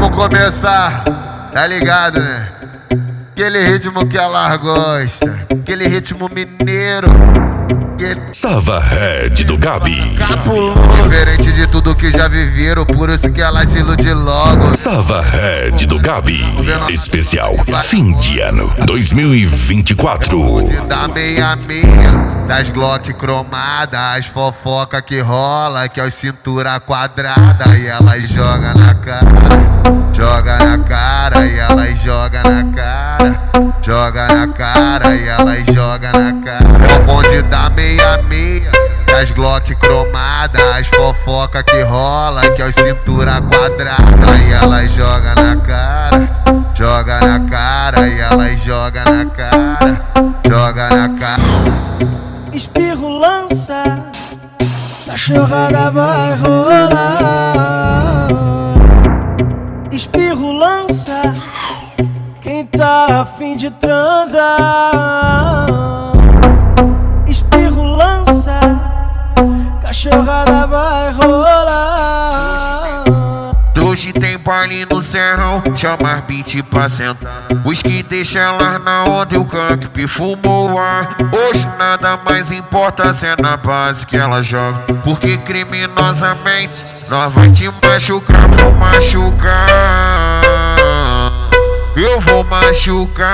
Vamos começar, tá ligado, né? Aquele ritmo que ela gosta, aquele ritmo mineiro. Sava Red do Gabi. Diferente de tudo que já viveram, por isso que ela se ilude logo. Sava Red do Gabi. Especial fim de ano 2024. Da meia-meia, das Glock cromadas, as fofoca que rola, que é os cintura quadrada. E ela joga na cara, joga na cara, e ela joga na cara, joga na cara, e ela joga na cara. É o bonde da meia-meia, das Glock cromadas, as fofoca que rola, que é os cintura quadrada. E ela joga na cara, joga na cara, e ela joga na cara, joga na cara. Espirro lança, cachorrada vai rolar. Espirro lança, quem tá a fim de transar. Espirro lança, cachorrada vai rolar. Hoje tem baile no serrão, chama as beat pra sentar. Os que deixam elas na onda e o canque fumou o ar. Hoje nada mais importa se é na base que ela joga, porque criminosamente nós vai te machucar, vou machucar. Eu vou machucar.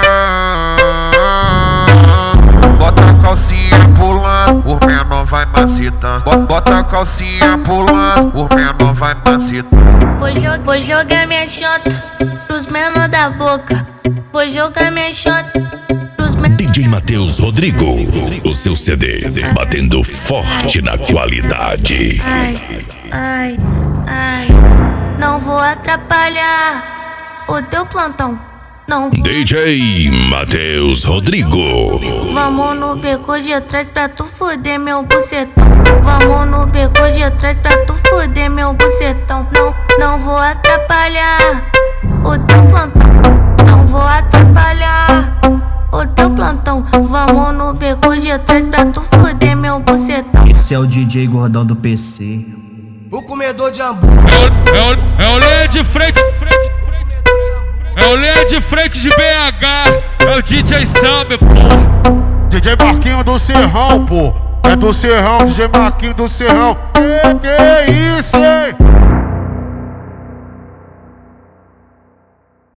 Bota a calcinha pulando, o menor vai macetar. Bota a calcinha pulando, o menor vai macetar. Vou jogar minha chota pros menor da boca. Vou jogar minha chota pros menor. DJ Matheus Rodrigo, o seu CD batendo forte na qualidade. Ai, ai, ai, não vou atrapalhar o teu plantão. Não vou. DJ Matheus Rodrigo. Vamos no beco de trás pra tu fuder meu bucetão. Vamos no beco de trás pra tu fuder meu bucetão. Não vou atrapalhar o teu plantão. Não vou atrapalhar o teu plantão. Vamos no beco de trás pra tu fuder meu bucetão. Esse é o DJ gordão do PC. O comedor de hambúrguer. É o linha de frente. É o linha de frente de BH. É o DJ Sammy, pô. DJ Marquinho do Serrão, pô. É do Serrão, DJ Marquinho do Serrão. Que isso, hein?